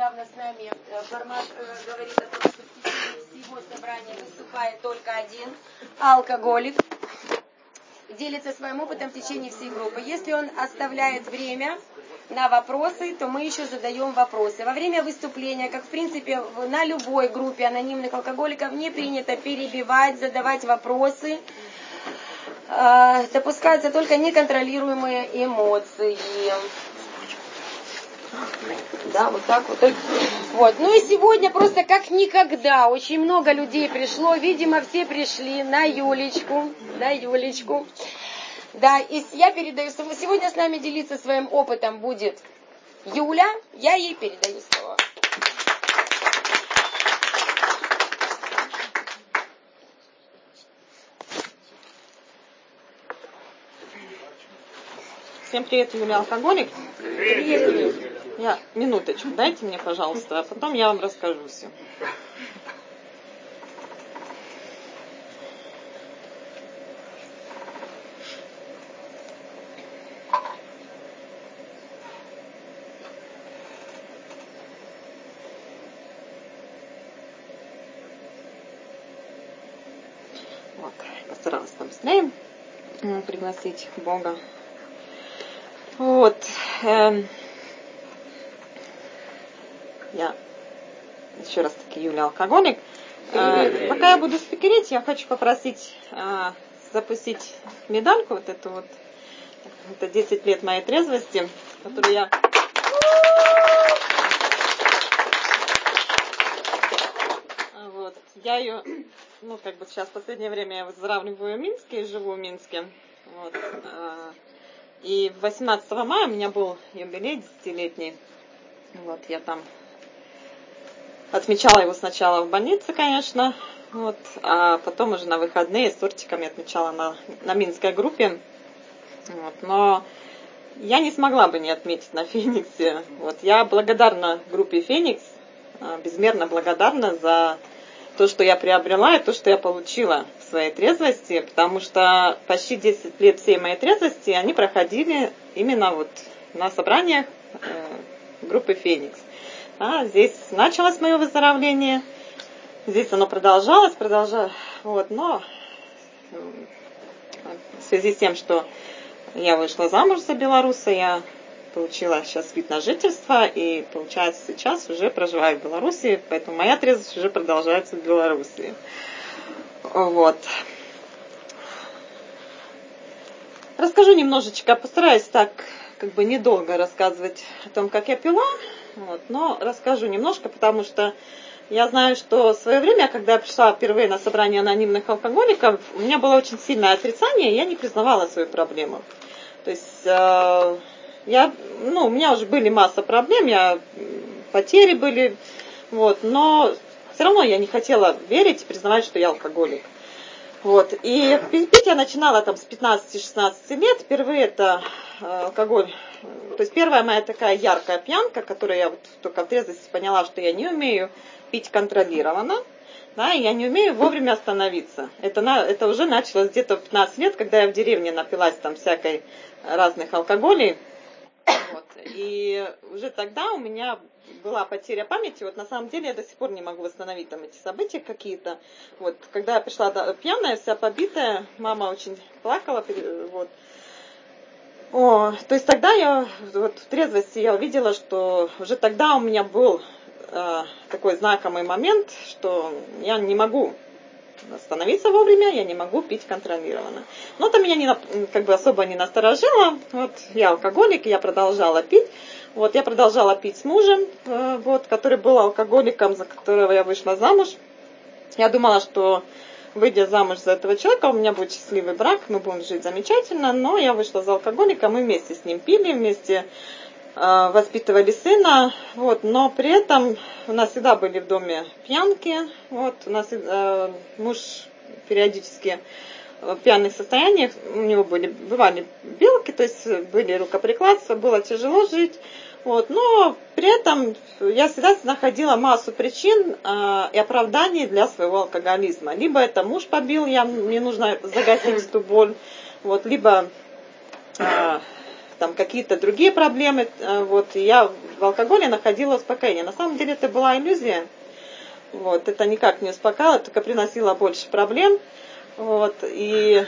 недавно с нами формат говорит о том, что в течение всего собрания выступает только один алкоголик, делится своим опытом в течение всей группы. Если он оставляет время на вопросы, то мы еще задаем вопросы. Во время выступления, как в принципе на любой группе анонимных алкоголиков, не принято перебивать, задавать вопросы. Допускаются только неконтролируемые эмоции. Да, вот так вот. Вот. Ну и сегодня просто как никогда очень много людей пришло. Видимо, все пришли на Юлечку. На Юлечку. Да, и я передаю слово. Сегодня с нами делиться своим опытом будет Юля. Я ей передаю слово. Всем привет, Юля Алкоголик. Привет. Минуточку, дайте мне, пожалуйста, а потом я вам расскажу все. Вот, постаралась побыстрее пригласить Бога. Вот. Я еще раз таки Юля Алкоголик. Пока я буду спикерить, я хочу попросить запустить медальку, вот эту вот. Это 10 лет моей трезвости, которую я... Вот. Я ее, сейчас в последнее время я выздоравливаю в Минске, живу в Минске. Вот. И 18 мая у меня был юбилей 10-летний. Вот, я там отмечала его сначала в больнице, конечно, вот, а потом уже на выходные с тортиками отмечала на минской группе. Вот, но я не смогла бы не отметить на Фениксе. Вот, я благодарна группе Феникс, безмерно благодарна за то, что я приобрела и то, что я получила в своей трезвости, потому что почти 10 лет всей моей трезвости они проходили именно вот на собраниях группы Феникс. Здесь началось мое выздоровление, здесь оно продолжалось, вот, но в связи с тем, что я вышла замуж за белоруса, я получила сейчас вид на жительство, и, получается, сейчас уже проживаю в Беларуси, поэтому моя трезвость уже продолжается в Беларуси. Вот. Расскажу немножечко, постараюсь так, недолго рассказывать о том, как я пила, вот, но расскажу немножко, потому что я знаю, что в свое время, когда я пришла впервые на собрание анонимных алкоголиков, у меня было очень сильное отрицание, и я не признавала свою проблему. То есть у меня уже были масса проблем, потери были, вот, но все равно я не хотела верить и признавать, что я алкоголик. Вот, и пить я начинала с 15-16 лет. Впервые это алкоголь. То есть первая моя такая яркая пьянка, которую я только в трезвости поняла, что я не умею пить контролированно, да, и я не умею вовремя остановиться. Это уже началось где-то в 15 лет, когда я в деревне напилась всякой разных алкоголей. Вот, и уже тогда у меня была потеря памяти. Вот на самом деле я до сих пор не могу восстановить эти события какие-то. Вот, когда я пришла пьяная, вся побитая, мама очень плакала. Вот. То есть тогда я в трезвости я увидела, что уже тогда у меня был такой знаковый момент, что я не могу остановиться вовремя, я не могу пить контролированно. Но это меня особо не насторожило. Вот, я алкоголик, я продолжала пить. Вот, я продолжала пить с мужем, который был алкоголиком, за которого я вышла замуж. Я думала, что, выйдя замуж за этого человека, у меня будет счастливый брак, мы будем жить замечательно, но я вышла за алкоголика, мы вместе с ним пили, вместе воспитывали сына, вот, но при этом у нас всегда были в доме пьянки, вот, у нас муж периодически в пьяных состояниях, у него бывали белки, то есть были рукоприкладства, было тяжело жить, вот, но при этом я всегда находила массу причин и оправданий для своего алкоголизма. Либо это муж побил, мне нужно загасить эту боль, вот, либо какие-то другие проблемы, вот, и я в алкоголе находила успокоение. На самом деле это была иллюзия. Вот, это никак не успокаивало, только приносило больше проблем. Вот, и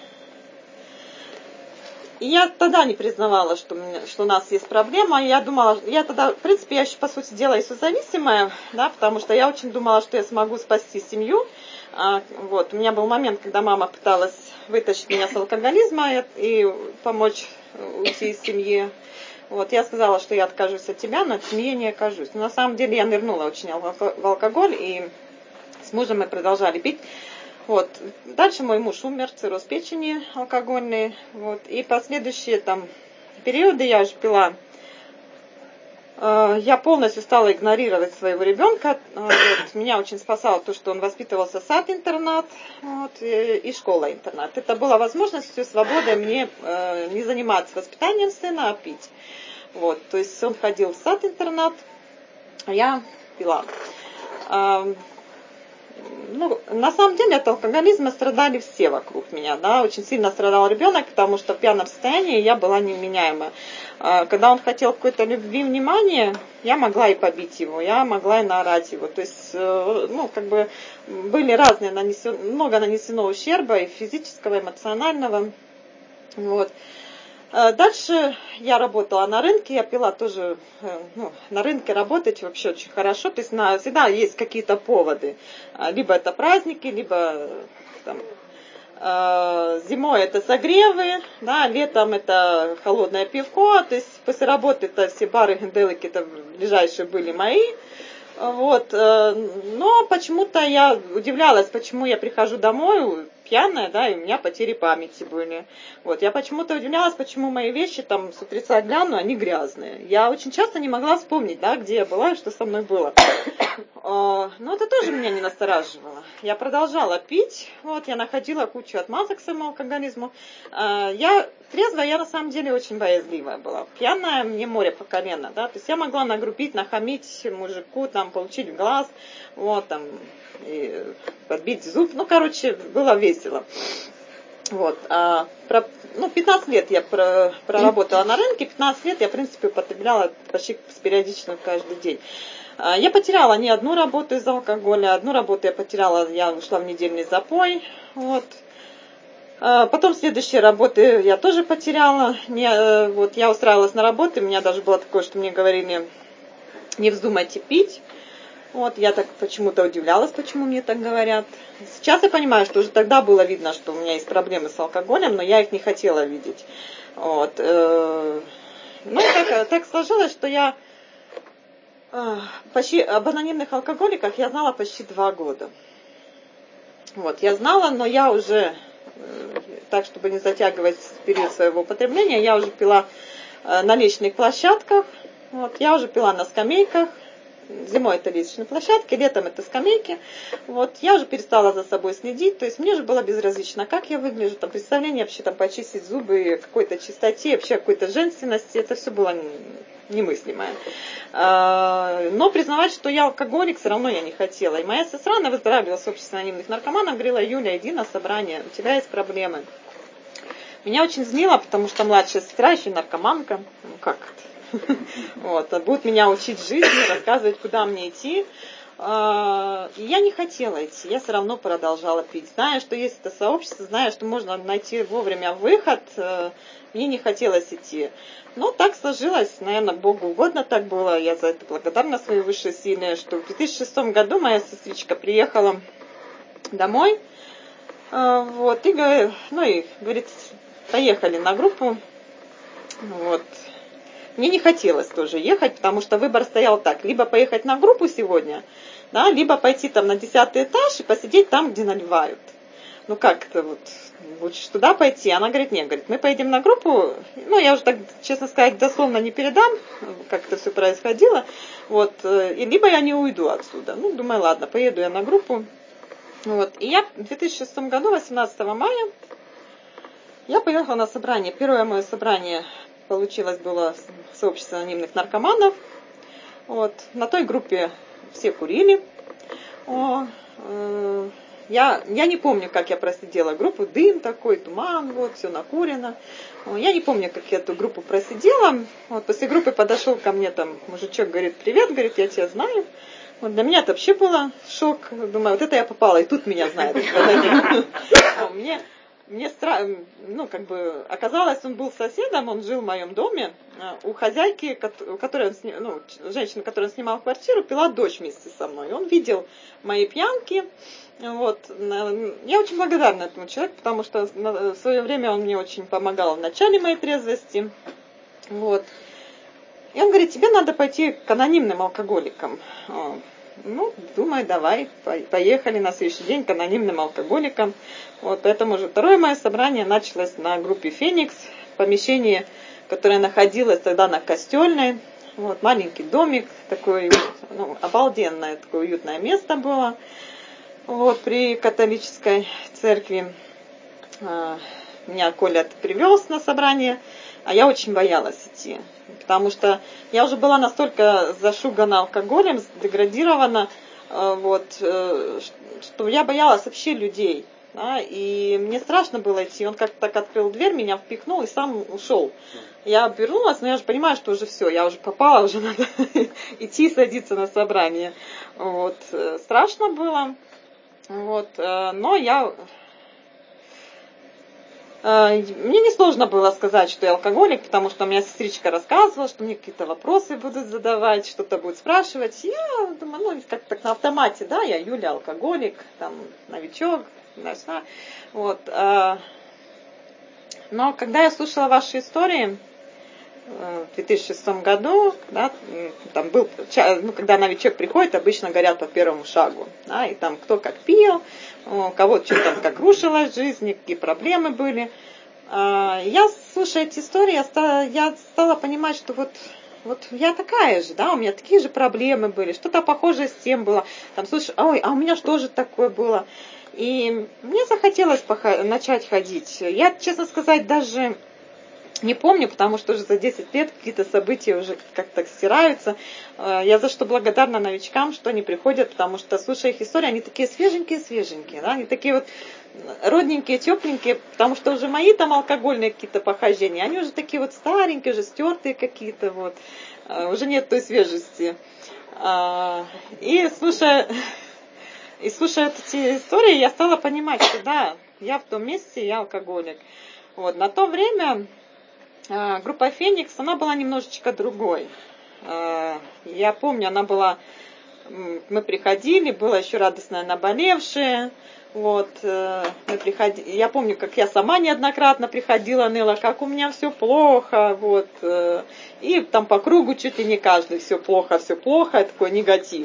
я тогда не признавала, что у нас есть проблема. Я думала, я тогда, в принципе, я еще, по сути дела, и созависимая, да, потому что я очень думала, что я смогу спасти семью. Вот, у меня был момент, когда мама пыталась вытащить меня с алкоголизма и помочь уйти из семьи. Вот, я сказала, что я откажусь от тебя, но от семьи не окажусь. Но на самом деле я нырнула очень в алкоголь, и с мужем мы продолжали пить. Вот. Дальше мой муж умер, цирроз печени алкогольный. Вот. И последующие там периоды я уже пила. Я полностью стала игнорировать своего ребенка. Вот. Меня очень спасало то, что он воспитывался сад-интернат, вот, и школа-интернат. Это была возможностью, свободой мне не заниматься воспитанием сына, а пить. Вот. То есть он ходил в сад-интернат, а я пила. Ну, на самом деле от алкоголизма страдали все вокруг меня, да, очень сильно страдал ребенок, потому что в пьяном состоянии я была невменяема. Когда он хотел какой-то любви, внимания, я могла и побить его, я могла и наорать его. То есть, ну, как бы были разные, много нанесено ущерба и физического, и эмоционального. Вот. Дальше я работала на рынке, я пила тоже, ну, на рынке работать вообще очень хорошо, то есть всегда есть какие-то поводы, либо это праздники, либо там, зимой это согревы, да, летом это холодное пивко, то есть после работы это все бары, генделики, это ближайшие были мои. Вот, но почему-то я удивлялась, почему я прихожу домой пьяная, да, и у меня потери памяти были. Вот, я почему-то удивлялась, почему мои вещи там с утреца гляну, они грязные. Я очень часто не могла вспомнить, да, где я была и что со мной было. Но это тоже меня не настораживало. Я продолжала пить, вот, я находила кучу отмазок к своему алкоголизму. Я трезвая, я на самом деле очень боязливая была. Пьяная, мне море по колено, да, то есть я могла нагрубить, нахамить мужику, там, получить в глаз, вот, там, и подбить зуб, ну, короче, было весело. Вот, 15 лет я проработала на рынке, 15 лет я, в принципе, употребляла почти периодично каждый день. Я потеряла не одну работу из-за алкоголя, одну работу я потеряла, я ушла в недельный запой, вот. Потом следующие работы я тоже потеряла. Вот я устраивалась на работу, у меня даже было такое, что мне говорили, не вздумайте пить. Вот, я так почему-то удивлялась, почему мне так говорят. Сейчас я понимаю, что уже тогда было видно, что у меня есть проблемы с алкоголем, но я их не хотела видеть. Вот. Ну, так сложилось, что я почти об анонимных алкоголиках я знала почти 2 года. Вот, я знала, но я уже, так, чтобы не затягивать период своего употребления, я уже пила на личных площадках, вот, я уже пила на скамейках. Зимой это лестничные площадки, летом это скамейки. Вот, я уже перестала за собой следить, то есть мне же было безразлично, как я выгляжу, там, представление вообще там почистить зубы, какой-то чистоте, вообще какой-то женственности, это все было немыслимое. Но признавать, что я алкоголик, все равно я не хотела. И моя сестра, она выздоравливала с обществом анонимных наркоманов, говорила: Юля, иди на собрание, у тебя есть проблемы. Меня очень злило, потому что младшая сестра еще наркоманка. Ну как это? Вот, будет меня учить жизни, рассказывать, куда мне идти. И я не хотела идти, я все равно продолжала пить. Зная, что есть это сообщество, зная, что можно найти вовремя выход, мне не хотелось идти. Но так сложилось, наверное, Богу угодно так было. Я за это благодарна своей высшей силе, что в 2006 году моя сестричка приехала домой. Вот, и говорит, поехали на группу. Вот. Мне не хотелось тоже ехать, потому что выбор стоял так: либо поехать на группу сегодня, да, либо пойти там на 10-й этаж и посидеть там, где наливают. Ну как это вот, лучше туда пойти? Она говорит: нет, говорит, мы поедем на группу. Ну, я уже так, честно сказать, дословно не передам, как это все происходило. Вот, и либо я не уйду отсюда. Ну, думаю, ладно, поеду я на группу. Вот, и я в 2006 году, 18 мая, я поехала на собрание. Первое мое собрание было сообщество анонимных наркоманов. Вот. На той группе все курили. я не помню, как я просидела группу, дым такой, туман, вот, все накурено. Я не помню, как я эту группу просидела. Вот, после группы подошел ко мне там мужичок, говорит, привет, говорит, я тебя знаю. Вот, для меня это вообще было шок. Думаю, вот это я попала, и тут меня знают. Мне ну, как бы, оказалось, он был соседом, он жил в моем доме. У хозяйки, у которой женщины, которая снимала квартиру, пила дочь вместе со мной. Он видел мои пьянки. Вот. Я очень благодарна этому человеку, потому что в свое время он мне очень помогал в начале моей трезвости. Вот. И он говорит, тебе надо пойти к анонимным алкоголикам. Ну, думаю, давай, поехали на следующий день к анонимным алкоголикам. Вот, поэтому уже второе мое собрание началось на группе «Феникс», помещение, которое находилось тогда на Костельной. Вот, маленький домик, такой, ну, обалденное, такое уютное место было. Вот, при католической церкви. Меня Коля привез на собрание, а я очень боялась идти. Потому что я уже была настолько зашугана алкоголем, деградирована, вот, что я боялась вообще людей. Да, и мне страшно было идти. Он как-то так открыл дверь, меня впихнул и сам ушел. Я обернулась, но я же понимаю, что уже все, я уже попала, уже надо идти и садиться на собрание. Вот, страшно было. Вот, но мне несложно было сказать, что я алкоголик, потому что у меня сестричка рассказывала, что мне какие-то вопросы будут задавать, что-то будут спрашивать. Я думаю, ну, как так на автомате, да, я Юля алкоголик, там, новичок, да, вот. Но когда я слушала ваши истории в 2006 году, да, там был, ну, когда новичок приходит, обычно говорят по первому шагу, да, и там кто как пил, у кого что там как рушилось в жизни, какие проблемы были. Я, слушая эти истории, я стала понимать, что вот я такая же, да, у меня такие же проблемы были, что-то похожее с тем было. Там, слушай, ой, а у меня что же такое было? И мне захотелось начать ходить. Я, честно сказать, даже не помню, потому что уже за 10 лет какие-то события уже как-то стираются. Я за что благодарна новичкам, что они приходят, потому что, слушая их истории, они такие свеженькие, да, они такие вот родненькие, тепленькие, потому что уже мои там алкогольные какие-то похождения, они уже такие вот старенькие, уже стертые какие-то, вот, уже нет той свежести. И слушая эти истории, я стала понимать, что да, я в том месте, я алкоголик. Вот, на то время группа «Феникс», она была немножечко другой. Я помню, мы приходили, было еще радостное наболевшее. Вот, я помню, как я сама неоднократно приходила, ныла, как у меня все плохо, вот, и там по кругу чуть ли не каждый все плохо, такой негатив.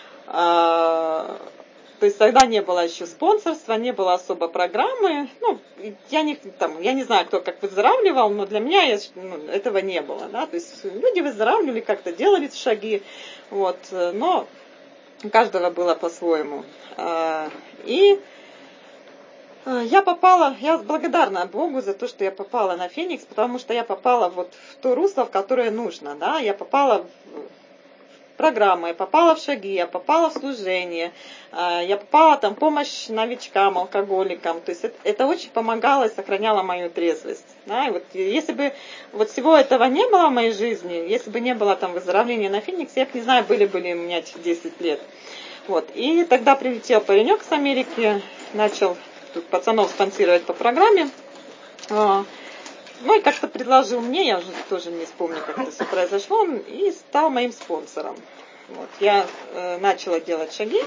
То есть тогда не было еще спонсорства, не было особо программы. Ну, я не знаю, кто как выздоравливал, но для меня этого не было. Да? То есть люди выздоравливали, как-то делали шаги, вот, но у каждого было по-своему. И я благодарна Богу за то, что я попала на «Феникс», потому что я попала вот в то русло, в которое нужно. Да? Я попала в программы, я попала в шаги, я попала в служение, я попала там в помощь новичкам, алкоголикам. То есть это очень помогало и сохраняло мою трезвость. Да? И вот если бы вот всего этого не было в моей жизни, если бы не было там выздоровления на «Феникс», я бы не знаю, были бы ли у меня 10 лет. Вот. И тогда прилетел паренек с Америки, начал тут пацанов спонсировать по программе. Ну и как-то предложил мне, я уже тоже не вспомню, как это все произошло, и стал моим спонсором. Вот. Я начала делать шаги.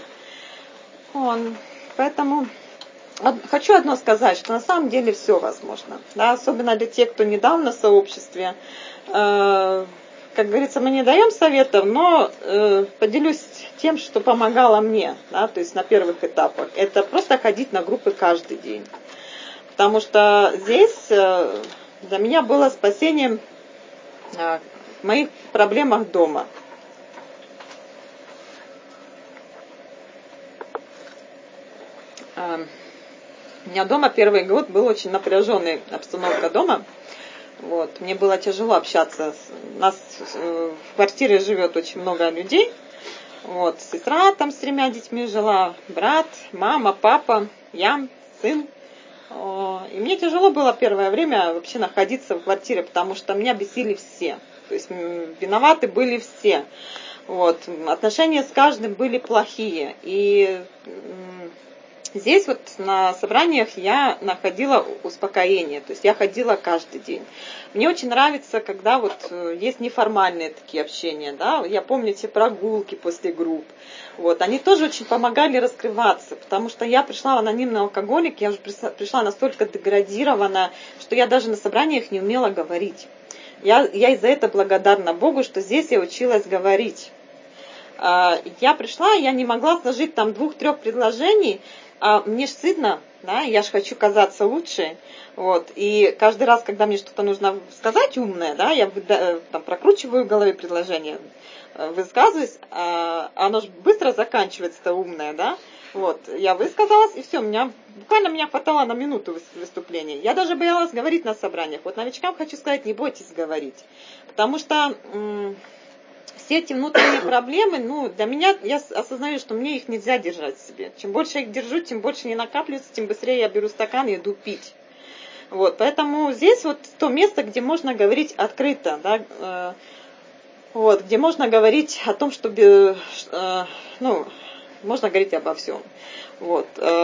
Поэтому хочу одно сказать, что на самом деле все возможно. Да? Особенно для тех, кто недавно в сообществе. Как говорится, мы не даем советов, но поделюсь тем, что помогало мне, да, то есть на первых этапах. Это просто ходить на группы каждый день. Потому что здесь для меня было спасением в моих проблемах дома. У меня дома первый год был очень напряженная обстановка дома. Вот. Мне было тяжело общаться. У нас в квартире живет очень много людей. Вот, сестра там с 3 детьми жила, брат, мама, папа, я, сын. И мне тяжело было первое время вообще находиться в квартире, потому что меня бесили все. То есть виноваты были все. Вот, отношения с каждым были плохие. И здесь вот на собраниях я находила успокоение, то есть я ходила каждый день. Мне очень нравится, когда вот есть неформальные такие общения, да, я помню те прогулки после групп, вот, они тоже очень помогали раскрываться, потому что я пришла в анонимный алкоголик, я уже пришла настолько деградирована, что я даже на собраниях не умела говорить. Я и за это благодарна Богу, что здесь я училась говорить. Я пришла, я не могла сложить там 2-3 предложений, а мне ж стыдно, да, я же хочу казаться лучше, вот, и каждый раз, когда мне что-то нужно сказать умное, да, я там прокручиваю в голове предложение, высказываюсь, оно же быстро заканчивается, это умное, да, вот, я высказалась, и все, буквально меня хватало на минуту выступления. Я даже боялась говорить на собраниях. Вот новичкам хочу сказать, не бойтесь говорить, потому что все эти внутренние проблемы, для меня, я осознаю, что мне их нельзя держать в себе. Чем больше я их держу, тем больше не накапливается, тем быстрее я беру стакан и иду пить. Вот, поэтому здесь вот то место, где можно говорить открыто, да, вот, где можно говорить о том, чтобы, можно говорить обо всем. Вот,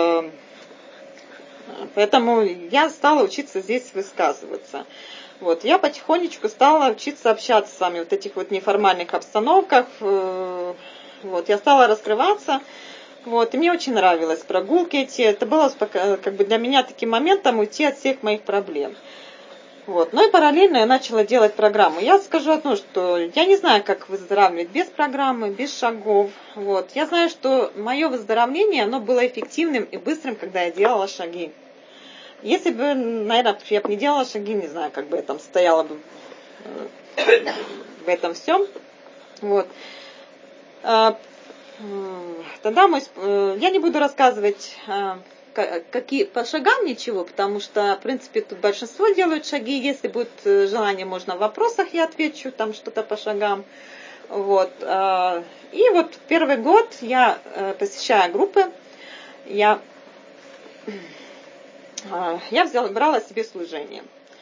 поэтому я стала учиться здесь высказываться. Вот, я потихонечку стала учиться общаться с вами в вот этих вот неформальных обстановках. Вот, я стала раскрываться. Вот, и мне очень нравилось прогулки эти. Это было как бы для меня таким моментом уйти от всех моих проблем. Вот. Ну и параллельно я начала делать программу. Я скажу одно, что я не знаю, как выздоравливать без программы, без шагов. Вот. Я знаю, что мое выздоровление, оно было эффективным и быстрым, когда я делала шаги. Если бы, наверное, я бы не делала шаги, не знаю, как бы я там стояла бы в этом всем. Вот. Тогда я не буду рассказывать какие по шагам ничего, потому что, в принципе, тут большинство делают шаги. Если будет желание, можно в вопросах я отвечу, там что-то по шагам. Вот. И вот первый год я посещаю группы, я брала себе служение.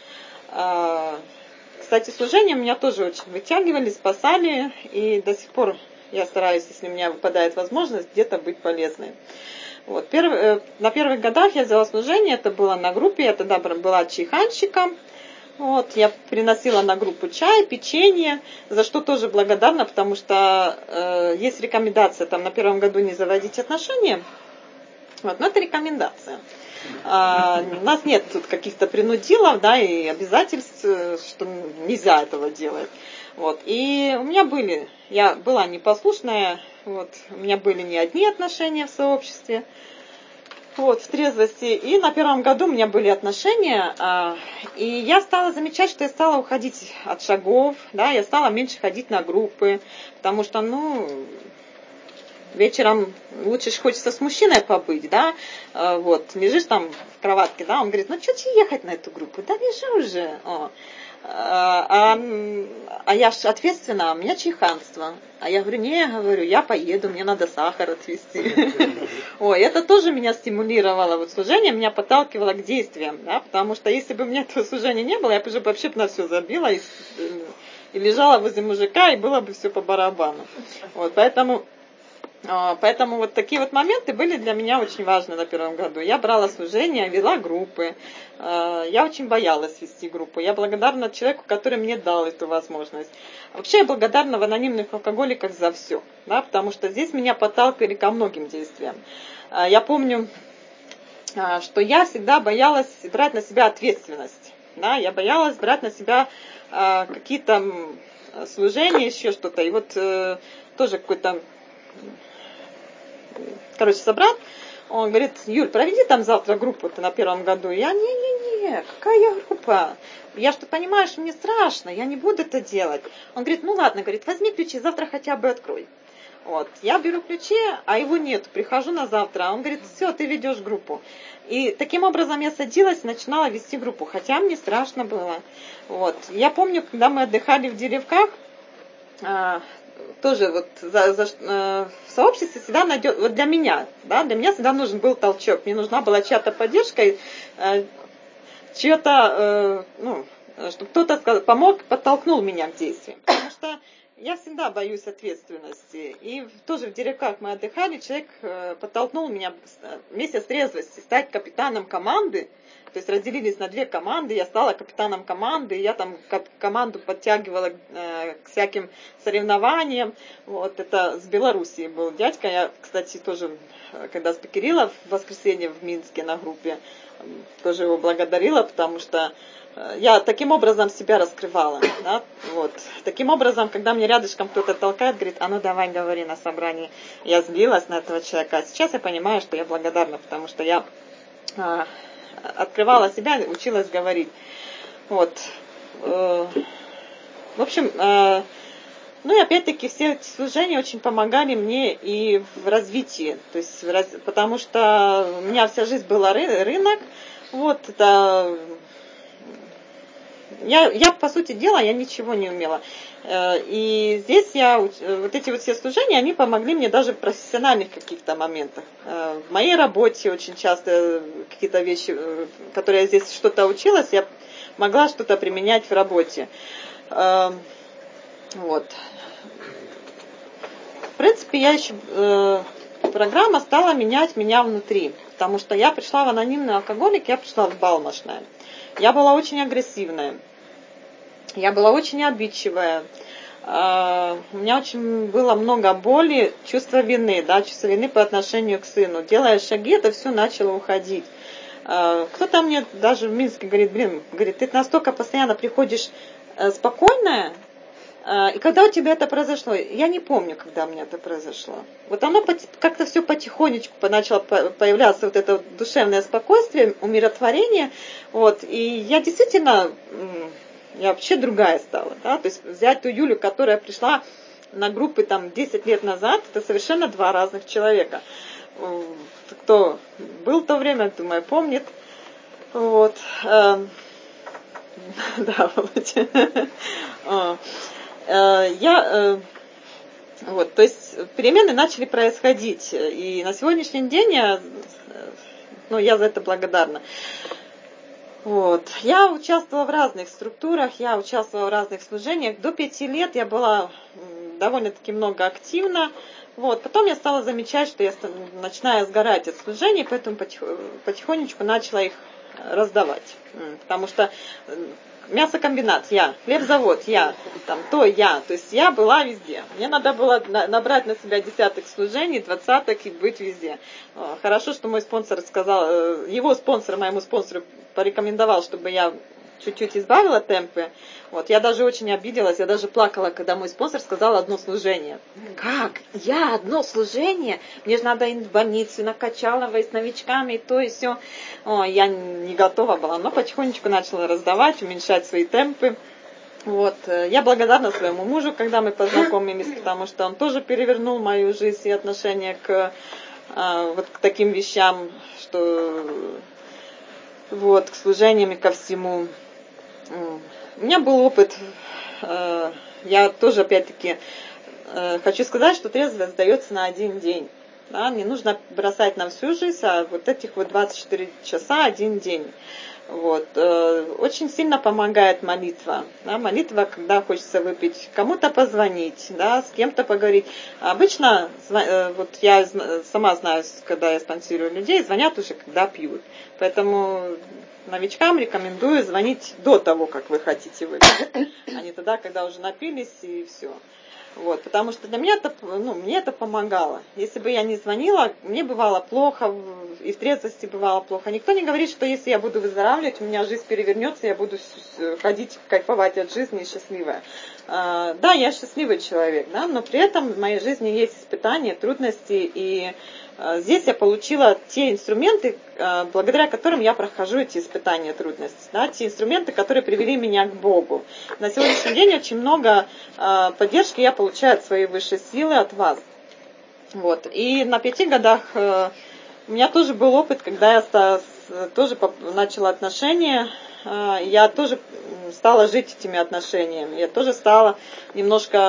Кстати, служения меня тоже очень вытягивали, спасали, и до сих пор я стараюсь, если у меня выпадает возможность, где-то быть полезной. Вот. На первых годах я взяла служение, это было на группе, я тогда была чайханщиком. Вот, я приносила на группу чай, печенье, за что тоже благодарна, потому что есть рекомендация там на первом году не заводить отношения. Вот, но это рекомендация. У нас нет тут каких-то принудилов, да, и обязательств, что нельзя этого делать. Вот. И у меня я была непослушная, вот, у меня были не одни отношения в сообществе, вот, в трезвости. И на первом году у меня были отношения, и я стала замечать, что я стала уходить от шагов, да, я стала меньше ходить на группы, потому что, вечером лучше же хочется с мужчиной побыть, да, вот, лежишь там в кроватке, да, он говорит, что тебе ехать на эту группу? Да лежи уже. А я ж ответственна, у меня чайханство. А я говорю, я поеду, мне надо сахар отвезти. Ой, это тоже меня стимулировало, вот служение меня подталкивало к действиям, да, потому что если бы у меня этого служения не было, я бы уже вообще на все забила и лежала возле мужика, и было бы все по барабану. Вот, поэтому вот такие вот моменты были для меня очень важны на первом году. Я брала служение, вела группы. Я очень боялась вести группу. Я благодарна человеку, который мне дал эту возможность. Вообще я благодарна в анонимных алкоголиках за все, да, потому что здесь меня подталкивали ко многим действиям. Я помню, что я всегда боялась брать на себя ответственность. Да, я боялась брать на себя какие-то служения, еще что-то. И вот тоже какой-то собрат, он говорит, Юль, проведи там завтра группу-то на первом году. Я, не, какая группа? Я что, понимаешь, мне страшно, я не буду это делать. Он говорит, ладно, возьми ключи, завтра хотя бы открой. Вот, я беру ключи, а его нет, прихожу на завтра, а он говорит, все, ты ведешь группу. И таким образом я садилась и начинала вести группу, хотя мне страшно было. Вот, я помню, когда мы отдыхали в Деревках, тоже вот в сообществе всегда найдет, вот для меня всегда нужен был толчок, мне нужна была чья-то поддержка, чьё-то, чтобы кто-то помог, подтолкнул меня к действию. Потому что я всегда боюсь ответственности. И тоже в Деревках мы отдыхали, человек подтолкнул меня вместе с трезвостью стать капитаном команды. То есть разделились на 2 команды, я стала капитаном команды, я там команду подтягивала к всяким соревнованиям. Вот это с Белоруссии был дядька. Я, кстати, тоже, когда спикерила в воскресенье в Минске на группе, тоже его благодарила, потому что я таким образом себя раскрывала. Да? Вот. Таким образом, когда мне рядышком кто-то толкает, говорит, а ну давай говори на собрании. Я злилась на этого человека. А сейчас я понимаю, что я благодарна, потому что я открывала себя, училась говорить. Вот. В общем, и опять-таки все эти служения очень помогали мне и в развитии. То есть, потому что у меня вся жизнь была рынок. Вот, это... Я, по сути дела, я ничего не умела. И здесь вот эти вот все служения, они помогли мне даже в профессиональных каких-то моментах. В моей работе очень часто какие-то вещи, которые я здесь что-то училась, я могла что-то применять в работе. Вот. В принципе, программа стала менять меня внутри, потому что я пришла в анонимный алкоголик, я пришла в балмошное. Я была очень агрессивная, я была очень обидчивая, у меня очень было много боли, чувство вины по отношению к сыну. Делая шаги, это все начало уходить. Кто-то мне даже в Минске говорит, ты настолько постоянно приходишь спокойная, и когда у тебя это произошло? Я не помню, когда у меня это произошло. Вот оно как-то все потихонечку начало появляться, вот это душевное спокойствие, умиротворение. Вот, и я действительно, я вообще другая стала. Да? То есть взять ту Юлю, которая пришла на группы там 10 лет назад, это совершенно 2 разных человека. Кто был в то время, думаю, помнит. Вот. Да, Володя. Вот, то есть перемены начали происходить. И на сегодняшний день я за это благодарна. Вот. Я участвовала в разных структурах, я участвовала в разных служениях. До 5 лет я была довольно-таки много активна. Вот. Потом я стала замечать, что я начинаю сгорать от служений, поэтому потихонечку начала их раздавать. Потому что мясокомбинат я, хлебзавод я, то есть я была везде. Мне надо было набрать на себя 10 служений, 20 и быть везде. Хорошо, что мой спонсор сказал, его спонсор моему спонсору порекомендовал, чтобы я чуть-чуть избавила темпы. Вот, я даже очень обиделась, я даже плакала, когда мой спонсор сказал 1 служение. Как? Я 1 служение? Мне же надо в больницу, на Качалово, с новичками, и то, и все. Я не готова была, но потихонечку начала раздавать, уменьшать свои темпы. Вот. Я благодарна своему мужу, когда мы познакомились, потому что он тоже перевернул мою жизнь и отношение к таким вещам, что к служениям и ко всему. У меня был опыт, я тоже опять-таки хочу сказать, что трезвость дается на 1 день. Да? Не нужно бросать на всю жизнь, а вот этих 24 часа 1 день. Вот. Очень сильно помогает молитва. Да? Молитва, когда хочется выпить, кому-то позвонить, да, с кем-то поговорить. Обычно, я сама знаю, когда я спонсирую людей, звонят уже, когда пьют. Поэтому новичкам рекомендую звонить до того, как вы хотите выпить, а не тогда, когда уже напились и все. Вот, потому что для меня мне это помогало. Если бы я не звонила, мне бывало плохо, и в трезвости бывало плохо. Никто не говорит, что если я буду выздоравливать, у меня жизнь перевернется, я буду ходить, кайфовать от жизни и счастливая. Да, я счастливый человек, да, но при этом в моей жизни есть испытания, трудности, и здесь я получила те инструменты, благодаря которым я прохожу эти испытания, трудности. Да, те инструменты, которые привели меня к Богу. На сегодняшний день очень много поддержки я получаю от своей высшей силы, от вас. Вот. И на 5 годах у меня тоже был опыт, когда я тоже начала отношения, я тоже стала жить этими отношениями. Я тоже стала немножко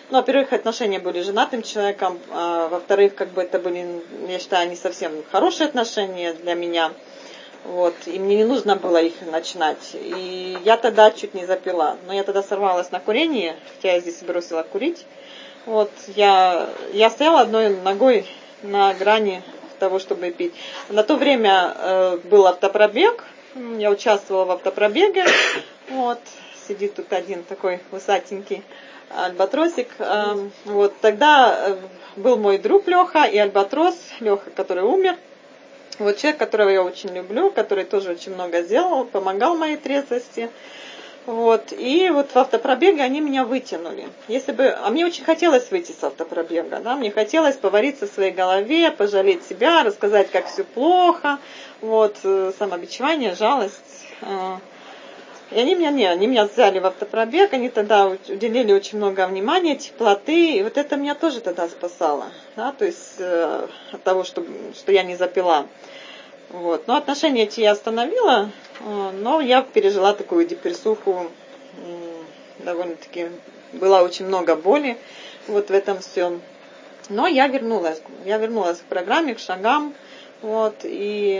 ну, во-первых, отношения были с женатым человеком, а во-вторых, как бы это были, я считаю, не совсем хорошие отношения для меня. Вот, и мне не нужно было их начинать. И я тогда чуть не запила. Но я тогда сорвалась на курение, хотя я здесь бросила курить. Вот, я стояла одной ногой на грани того, чтобы пить. На то время был автопробег, я участвовала в автопробеге. Вот, сидит тут один такой высатенький альбатросик. Вот, тогда был мой друг Леха и альбатрос, Леха, который умер. Вот человек, которого я очень люблю, который тоже очень много сделал, помогал моей трезвости. Вот. И вот в автопробеге они меня вытянули. А мне очень хотелось выйти с автопробега. Да? Мне хотелось повариться в своей голове, пожалеть себя, рассказать, как все плохо. Вот. Самобичевание, жалость. И они меня взяли в автопробег, они тогда уделили очень много внимания, теплоты, и вот это меня тоже тогда спасало, да, то есть от того, что я не запила. Вот. Но отношения эти я остановила, но я пережила такую депрессуху, довольно-таки было очень много боли вот в этом всем. Но я вернулась к программе, к шагам, вот, и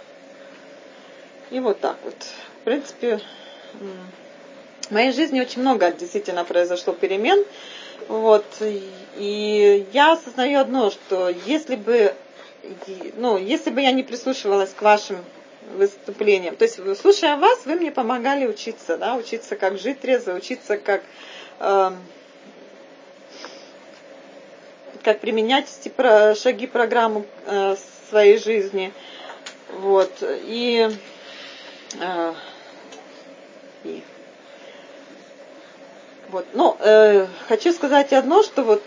вот так вот. В принципе, в моей жизни очень много действительно произошло перемен. Вот, и я осознаю одно, что если бы я не прислушивалась к вашим выступлениям, то есть слушая вас, вы мне помогали учиться, да, учиться, как жить трезво, учиться, как применять эти шаги, программу в своей жизни. Вот, вот. Но хочу сказать одно, что вот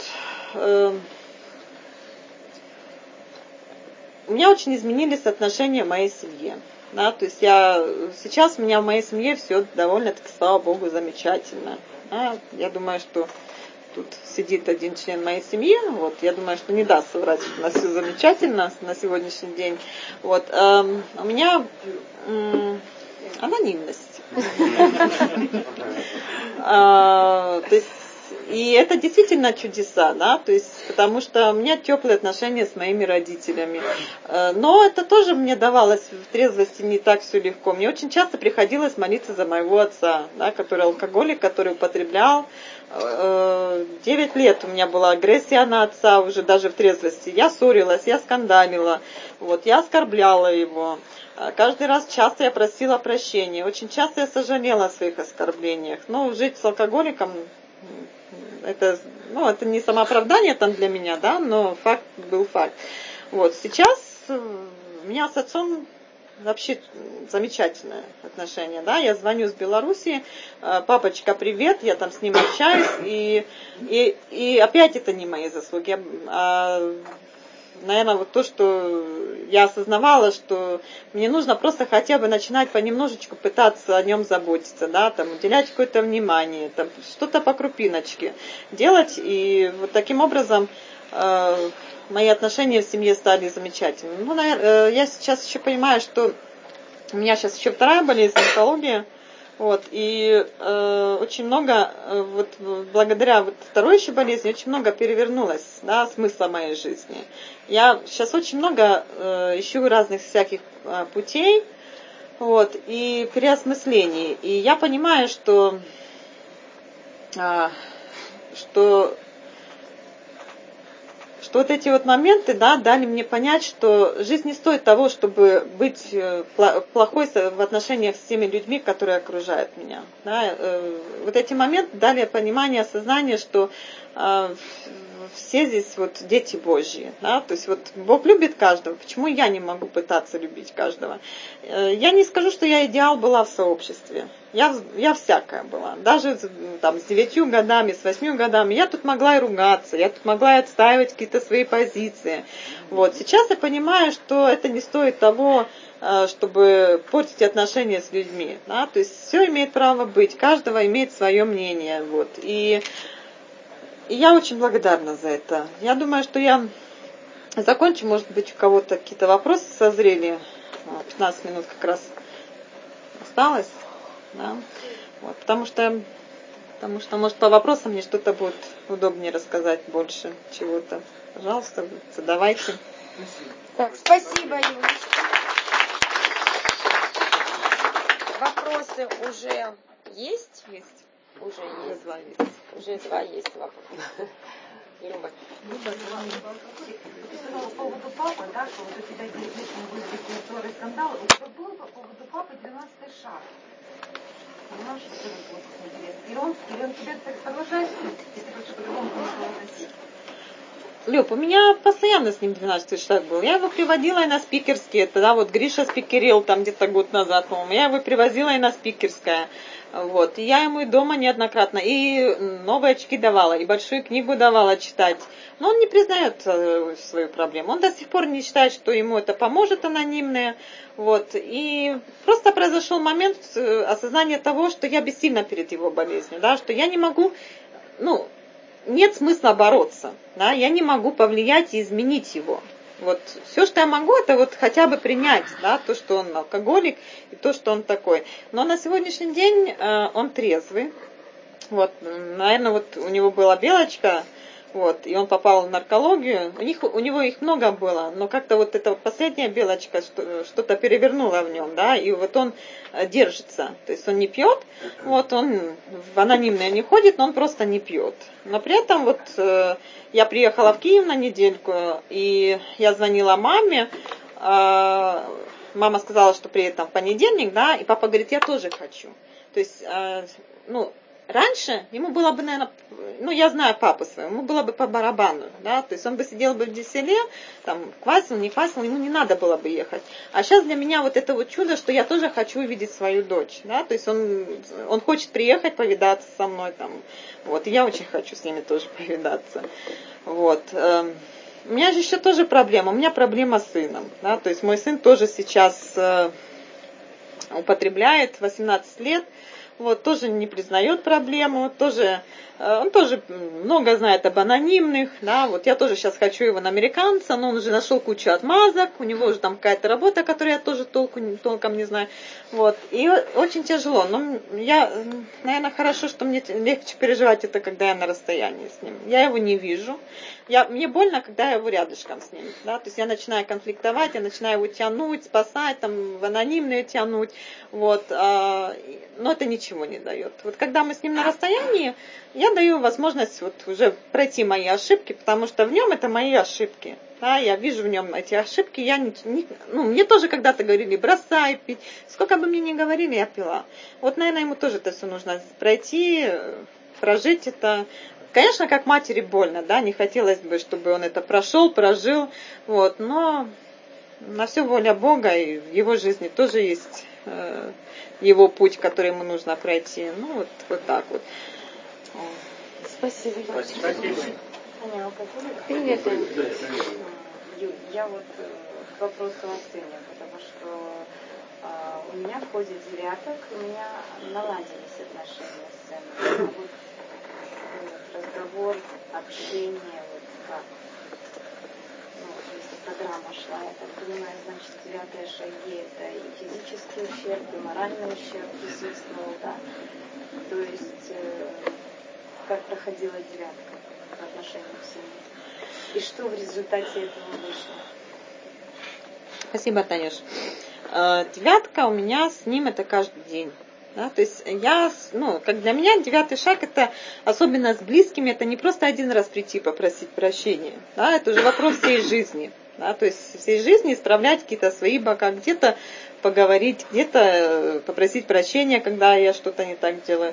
у меня очень изменились отношения в моей семье. Да, то есть сейчас у меня в моей семье все довольно-таки, слава Богу, замечательно. Да, я думаю, что тут сидит один член моей семьи, вот, я думаю, что не даст соврать, что у нас все замечательно на сегодняшний день. Вот, у меня анонимность. То есть, и это действительно чудеса, да, то есть, потому что у меня теплые отношения с моими родителями. Но это тоже мне давалось в трезвости не так все легко. Мне очень часто приходилось молиться за моего отца, да, который алкоголик, который употреблял. 9 лет у меня была агрессия на отца уже даже в трезвости. Я ссорилась, я скандалила, вот, я оскорбляла его. Каждый раз часто я просила прощения. Очень часто я сожалела о своих оскорблениях. Но жить с алкоголиком, это не самооправдание там для меня, да, но факт был факт. Вот, сейчас у меня с отцом вообще замечательное отношение, да, я звоню с Белоруссии, папочка, привет, я там с ним общаюсь, и опять это не мои заслуги, наверное, вот то, что я осознавала, что мне нужно просто хотя бы начинать понемножечку пытаться о нем заботиться, да, там, уделять какое-то внимание, там, что-то по крупиночке делать, и вот таким образом мои отношения в семье стали замечательными. Ну, наверное, я сейчас еще понимаю, что у меня сейчас еще вторая болезнь, онкология. Вот, и очень много, вот благодаря вот второй еще болезни, очень много перевернулось, да, смысла моей жизни. Я сейчас очень много ищу разных всяких путей, вот, и переосмыслений. И я понимаю, что вот эти вот моменты, да, дали мне понять, что жизнь не стоит того, чтобы быть плохой в отношениях с теми людьми, которые окружают меня. Да. Вот эти моменты дали понимание, осознание, что все здесь вот дети Божьи. Да. То есть вот Бог любит каждого, почему я не могу пытаться любить каждого? Я не скажу, что я идеал была в сообществе. Я всякая была. Даже там, с 9 годами, с 8 годами. Я тут могла и ругаться, я тут могла и отстаивать какие-то свои позиции. Вот. Сейчас я понимаю, что это не стоит того, чтобы портить отношения с людьми. Да? То есть все имеет право быть, каждого имеет свое мнение. Вот. И я очень благодарна за это. Я думаю, что я закончу, может быть, у кого-то какие-то вопросы созрели. 15 минут как раз осталось. Да? Вот, потому что потому что, может, по вопросам мне что-то будет удобнее рассказать больше чего-то. Пожалуйста, задавайте. Так, спасибо, Юля. Вопросы уже есть? Есть. Уже Уже есть. два есть. Уже два есть вопроса. Люба. По поводу папы, да, что вот у тебя 10 лет не были ссоры, скандалы. У тебя был по поводу папы 12-й шаг. Понимаешь, что это вот интересно. Или он тебе так продолжает, если ты по-другому относиться. Люб, у меня постоянно с ним 12-й шаг был. Я его приводила и на спикерские. Тогда вот Гриша спикерил там где-то год назад, по-моему. Я его привозила и на спикерское. Вот. И я ему и дома неоднократно и новые очки давала, и большую книгу давала читать. Но он не признает свою проблему. Он до сих пор не считает, что ему это поможет анонимное. Вот. И просто произошел момент осознания того, что я бессильна перед его болезнью, да, что я не могу, нет смысла бороться, да, я не могу повлиять и изменить его. Вот все, что я могу, это вот хотя бы принять, да, то, что он алкоголик и то, что он такой. Но на сегодняшний день он трезвый. Вот, наверное, вот у него была белочка, вот, и он попал в наркологию. У него их много было, но как-то вот эта вот последняя белочка что-то перевернула в нем, да, и вот он держится. То есть он не пьет, вот он в анонимное не ходит, но он просто не пьет. Но при этом вот я приехала в Киев на недельку, и я звонила маме. Мама сказала, что приедет там в понедельник, да, и папа говорит, я тоже хочу. То есть, раньше ему было бы, наверное, я знаю папу своего, ему было бы по барабану, да, то есть он бы сидел бы в селе, там, квасил, не квасил, ему не надо было бы ехать. А сейчас для меня вот это вот чудо, что я тоже хочу увидеть свою дочь, да, то есть он хочет приехать, повидаться со мной, там, вот, и я очень хочу с ними тоже повидаться, вот. У меня же еще тоже проблема, у меня проблема с сыном, да, то есть мой сын тоже сейчас употребляет, 18 лет, вот, тоже не признает проблему, он тоже много знает об анонимных, да, вот я тоже сейчас хочу его на американца, но он уже нашел кучу отмазок, у него уже там какая-то работа, которую я тоже толком не знаю, вот, и очень тяжело, но наверное, хорошо, что мне легче переживать это, когда я на расстоянии с ним, я его не вижу, мне больно, когда я его рядышком с ним, да, то есть я начинаю конфликтовать, я начинаю его тянуть, спасать, там, в анонимные тянуть, вот, но это ничего не дает. Вот когда мы с ним на расстоянии, я даю возможность вот уже пройти мои ошибки, потому что в нем это мои ошибки. Да, я вижу в нем эти ошибки. Мне тоже когда-то говорили, бросай пить. Сколько бы мне ни говорили, я пила. Вот, наверное, ему тоже это все нужно пройти, прожить это. Конечно, как матери больно, да, не хотелось бы, чтобы он это прожил, вот, но на все воля Бога, и в его жизни тоже есть его путь, который ему нужно пройти. Вот так вот. Спасибо. Спасибо. Привет, Аня. Юль, я вот к вопросу о сыне, потому что у меня в ходе девяток у меня наладились отношения с сыном. Вот разговор, общение, вот как. Если программа шла, я так понимаю, значит, 9 шаги это и физический ущерб, и моральный ущерб присутствовал, да? То есть, как проходила девятка в отношениях с ним? И что в результате этого вышло? Спасибо, Танюш. Девятка у меня с ним это каждый день. Да, то есть как для меня 9 шаг, это особенно с близкими, это не просто один раз прийти попросить прощения, да, это уже вопрос всей жизни, да, то есть всей жизни исправлять какие-то свои бока, где-то поговорить, где-то попросить прощения, когда я что-то не так делаю.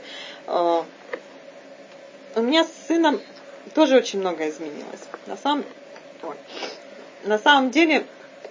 У меня с сыном тоже очень много изменилось. На самом деле,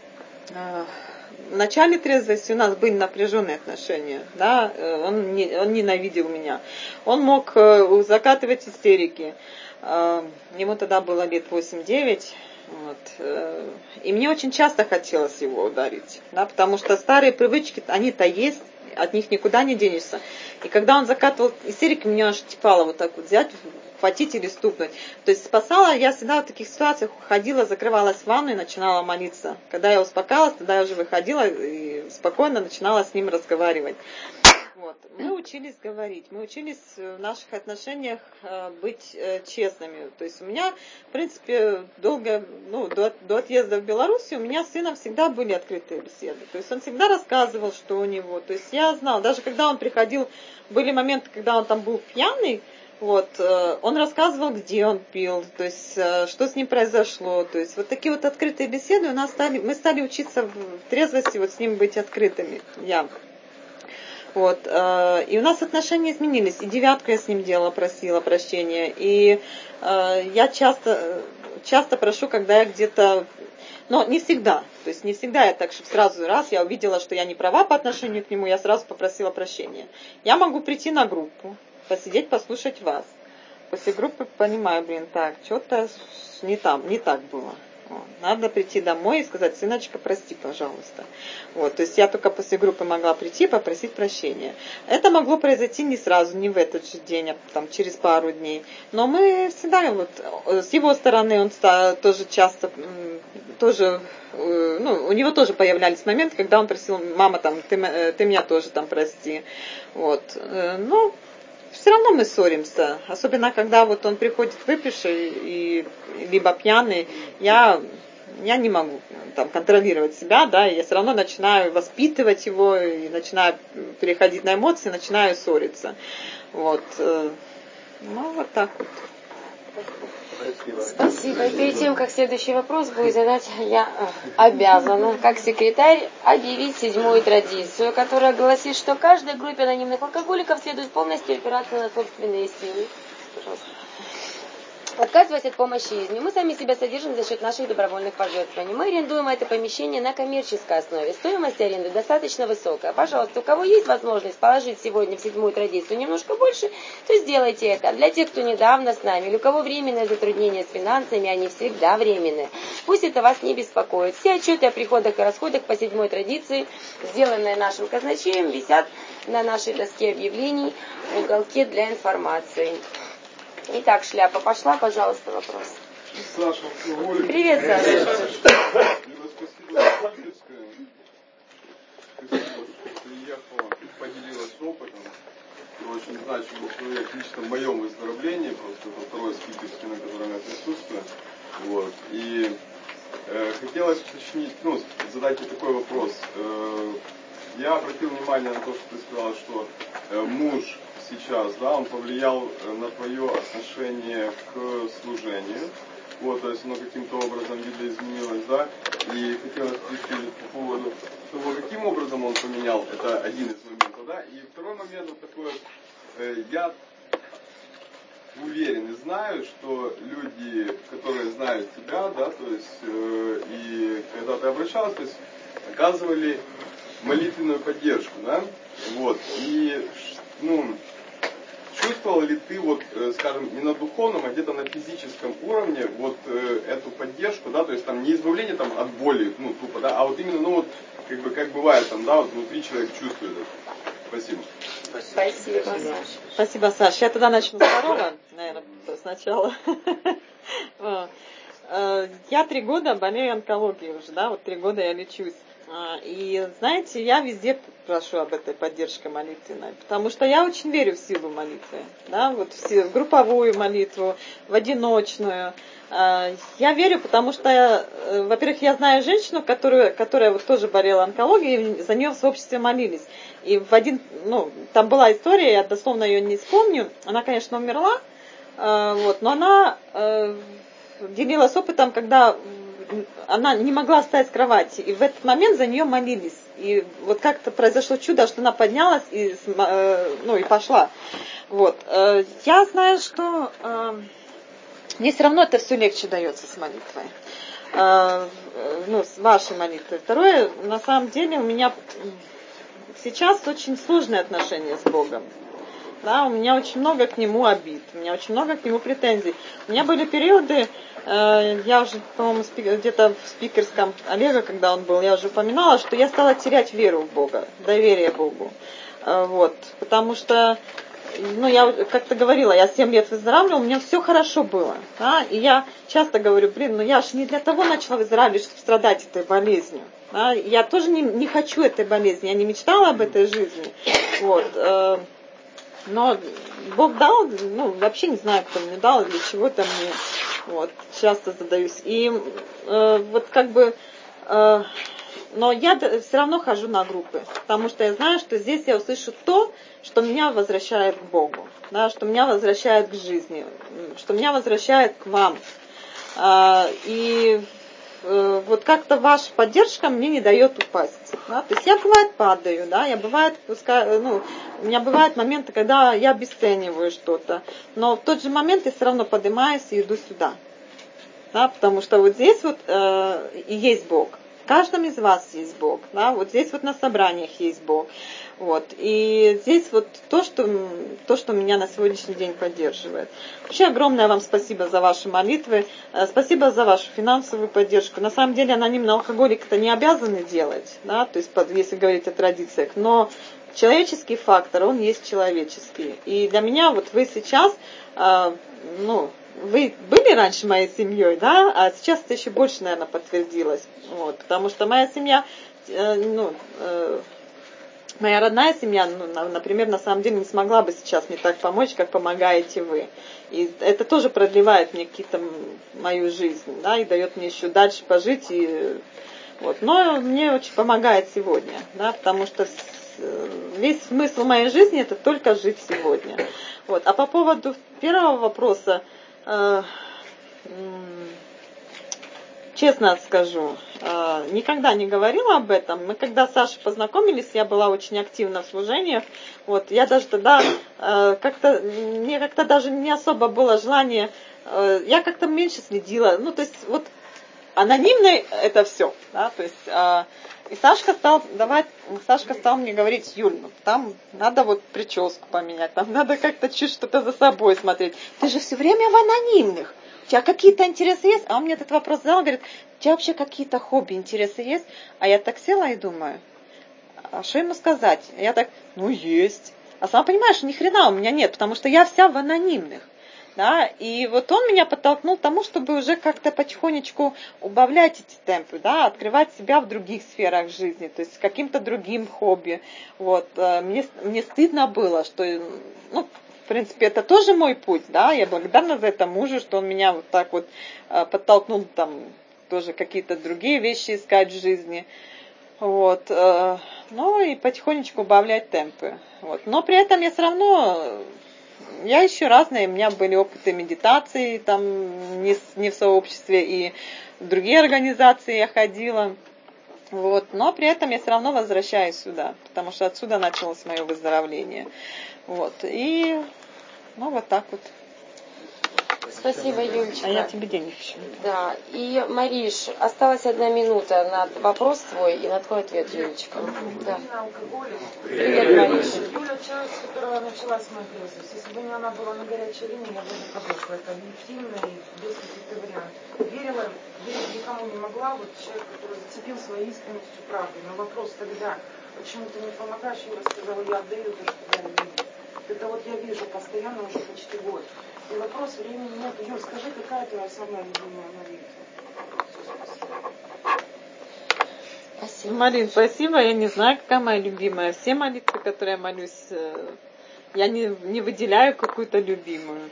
в начале трезвости у нас были напряженные отношения, да, он ненавидел меня, он мог закатывать истерики, ему тогда было лет 8-9, вот, и мне очень часто хотелось его ударить, да, потому что старые привычки, они-то есть, от них никуда не денешься, и когда он закатывал истерики, меня аж типало вот так вот взять, хватить или стукнуть. То есть спасала, я всегда в таких ситуациях уходила, закрывалась в ванну и начинала молиться. Когда я успокаивалась, тогда я уже выходила и спокойно начинала с ним разговаривать. Вот. Мы учились говорить, мы учились в наших отношениях быть честными. То есть у меня, в принципе, долго, до отъезда в Беларусь у меня с сыном всегда были открытые беседы. То есть он всегда рассказывал, что у него. То есть я знала, даже когда он приходил, были моменты, когда он там был пьяный, вот, он рассказывал, где он пил, то есть что с ним произошло. То есть вот такие вот открытые беседы у нас мы стали учиться в трезвости вот с ним быть открытыми. Вот, и у нас отношения изменились. И девятку я с ним делала, просила прощения. И я часто прошу, когда я где-то... Но не всегда. То есть не всегда я так, чтобы сразу раз я увидела, что я не права по отношению к нему, я сразу попросила прощения. Я могу прийти на группу, посидеть, послушать вас. После группы понимаю, так, что-то не так было. Надо прийти домой и сказать: сыночка, прости, пожалуйста. Вот, то есть я только после группы могла прийти и попросить прощения. Это могло произойти не сразу, не в этот же день, а там, через пару дней. Но мы всегда, вот, с его стороны, он тоже часто, у него тоже появлялись моменты, когда он просил: мама, там, ты меня тоже там прости. Вот, но все равно мы ссоримся, особенно когда вот он приходит выпивший и либо пьяный, я не могу там контролировать себя, да, и я все равно начинаю воспитывать его, и начинаю переходить на эмоции, начинаю ссориться. Вот, вот так вот. Спасибо. И перед тем, как следующий вопрос будет задать, я обязана, как секретарь, объявить 7-ю традицию, которая гласит, что каждой группе анонимных алкоголиков следует полностью опираться на собственные силы. Пожалуйста. Отказываясь от помощи извне, мы сами себя содержим за счет наших добровольных пожертвований. Мы арендуем это помещение на коммерческой основе. Стоимость аренды достаточно высокая. Пожалуйста, у кого есть возможность положить сегодня в 7-ю традицию немножко больше, то сделайте это. Для тех, кто недавно с нами, или у кого временное затруднение с финансами, они всегда временные. Пусть это вас не беспокоит. Все отчеты о приходах и расходах по 7-й традиции, сделанные нашим казначеем, висят на нашей доске объявлений в уголке для информации. Итак, шляпа пошла, пожалуйста, вопрос. Саша, привет, Саша. Спасибо, что приехала, поделилась опытом. Ты очень значимый человек лично в моем выздоровлении, просто это второй спикерский, на котором я присутствую. Вот. И хотелось уточнить, задать тебе такой вопрос. Я обратил внимание на то, что ты сказала, что муж сейчас, да, он повлиял на твое отношение к служению. Вот, то есть оно каким-то образом видоизменилось, да. И хотелось спросить по поводу того, каким образом он поменял, это один из моментов, да. И второй момент вот такой, я уверен и знаю, что люди, которые знают тебя, да, то есть, и когда ты обращалась, то есть, оказывали молитвенную поддержку, да, вот, и, чувствовал ли ты, вот, скажем, не на духовном, а где-то на физическом уровне вот эту поддержку, да, то есть там не избавление там от боли, тупо, да, а вот именно, как бывает там, да, вот внутри человек чувствует это. Спасибо. Спасибо, Саша. Спасибо, Саша. Я тогда начну с второго, наверное, сначала. Я 3 года болею онкологией уже, да, вот 3 года я лечусь. И, знаете, я везде прошу об этой поддержке молитвенной, потому что я очень верю в силу молитвы, да, вот в групповую молитву, в одиночную. Я верю, потому что, во-первых, я знаю женщину, которая вот тоже болела онкологией, и за нее в сообществе молились. И там была история, я дословно ее не вспомню, она, конечно, умерла, вот, но она делилась опытом, когда она не могла встать с кровати, и в этот момент за нее молились. И вот как-то произошло чудо, что она поднялась и пошла. Вот. Я знаю, что мне все равно это все легче дается с молитвой. С вашей молитвой. Второе, на самом деле, у меня сейчас очень сложные отношения с Богом. Да, у меня очень много к Нему обид, у меня очень много к Нему претензий. У меня были периоды, я уже, по-моему, где-то в спикерском Олега, когда он был, я уже упоминала, что я стала терять веру в Бога, доверие Богу. Вот, потому что ну, я как-то говорила, я 7 лет выздоравливала, у меня все хорошо было. Да? И я часто говорю, ну я же не для того начала выздоравливать, чтобы страдать этой болезнью. Да? Я тоже не хочу этой болезни, я не мечтала об этой жизни. Вот. Но Бог дал, ну, вообще не знаю, кто мне дал, для чего-то мне, вот, часто задаюсь. И вот как бы, но я все равно хожу на группы, потому что я знаю, что здесь я услышу то, что меня возвращает к Богу, да, что меня возвращает к жизни, что меня возвращает к вам. И вот как-то ваша поддержка мне не дает упасть. Да? То есть я бывает падаю, да, у меня бывают моменты, когда я обесцениваю что-то, но в тот же момент я все равно поднимаюсь и иду сюда. Да? Потому что вот здесь вот и есть Бог. В каждом из вас есть Бог. Да? Вот здесь вот на собраниях есть Бог. Вот. И здесь вот то, что меня на сегодняшний день поддерживает. Вообще огромное вам спасибо за ваши молитвы, спасибо за вашу финансовую поддержку. На самом деле анонимный алкоголик это не обязаны делать, да? То есть если говорить о традициях, но человеческий фактор, он есть человеческий. И для меня вот вы сейчас, вы были раньше моей семьей, да, а сейчас это еще больше, наверное, подтвердилось. Вот, потому что моя семья, моя родная семья, например, на самом деле не смогла бы сейчас мне так помочь, как помогаете вы. И это тоже продлевает мне какие-то мою жизнь, да, и дает мне еще дальше пожить. Вот. Но мне очень помогает сегодня, да, потому что весь смысл моей жизни это только жить сегодня. Вот. А по поводу первого вопроса, честно скажу, никогда не говорила об этом. Мы когда с Сашей познакомились, я была очень активна в служениях. Вот, я даже тогда мне как-то даже не особо было желание, я как-то меньше следила. Ну, то есть, вот анонимный это все. Да, то есть, и Сашка стал мне говорить: Юль, там надо вот прическу поменять, там надо как-то чуть что-то за собой смотреть. Ты же все время в анонимных. У тебя какие-то интересы есть? А он мне этот вопрос задал, говорит: у тебя вообще какие-то хобби, интересы есть? А я так села и думаю, а что ему сказать? Я так, есть. А сама понимаешь, ни хрена у меня нет, потому что я вся в анонимных. Да? И вот он меня подтолкнул к тому, чтобы уже как-то потихонечку убавлять эти темпы, да? Открывать себя в других сферах жизни, то есть с каким-то другим хобби. Вот. Мне стыдно было, что, в принципе, это тоже мой путь, да, я благодарна за это мужу, что он меня вот так вот подтолкнул там тоже какие-то другие вещи искать в жизни. Вот. И потихонечку убавлять темпы. Вот. Но при этом я все равно, я ищу разные, у меня были опыты медитации, там не в сообществе, и в другие организации я ходила. Вот. Но при этом я все равно возвращаюсь сюда, потому что отсюда началось мое выздоровление. Вот. И вот так вот. Спасибо, Юлечка. А я тебе денег еще. Да. И, Мариш, осталась 1 минута на вопрос твой и на твой ответ, Юлечка. Да. Привет, Мариш. Юля, человек, с которого началась моя близость. Если бы не она была на горячей линии, я бы не подошла. Это объективно и без каких-то вариантов. Верить никому не могла. Вот человек, который зацепил своей искренностью правдой. Но вопрос тогда, почему ты не помогаешь? Юля сказала, я отдаю то, что я люблю. Это вот я вижу постоянно уже почти год. И вопрос, времени нет. Юль, скажи, какая твоя самая любимая молитва? Спасибо. Марин, спасибо. Я не знаю, какая моя любимая. Все молитвы, которые я молюсь, я не выделяю какую-то любимую.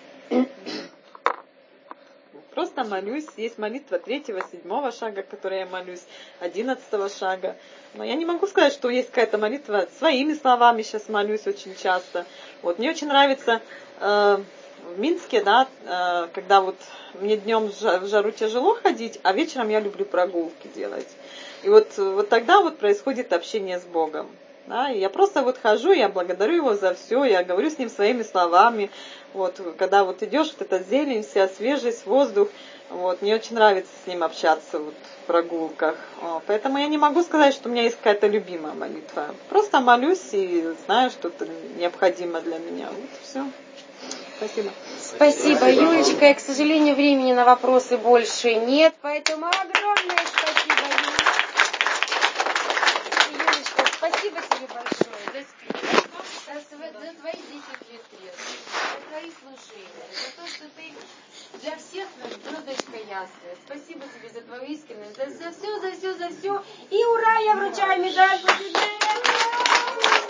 Просто молюсь. Есть молитва 3-го, 7-го шага, которой я молюсь, 11-го шага. Но я не могу сказать, что есть какая-то молитва. Своими словами сейчас молюсь очень часто. Вот. Мне очень нравится в Минске, да, когда вот мне днем в жару тяжело ходить, а вечером я люблю прогулки делать. И вот тогда вот происходит общение с Богом. Да, и я просто вот хожу, я благодарю Его за все, я говорю с Ним своими словами. Вот, когда вот идешь, вот эта зелень, вся свежесть, воздух, вот, мне очень нравится с Ним общаться вот, в прогулках. Поэтому я не могу сказать, что у меня есть какая-то любимая молитва. Просто молюсь и знаю, что это необходимо для меня. Вот все. Спасибо. Спасибо, Юлечка. И, к сожалению, времени на вопросы больше нет, поэтому огромное спасибо, Юлечка. Спасибо тебе большое. До свидания. за твои 10 лет креста, за твои служения, за то, что ты для всех звездочка ясная. Спасибо тебе за твою искренность, за все. И ура, я вручаю медаль победителя!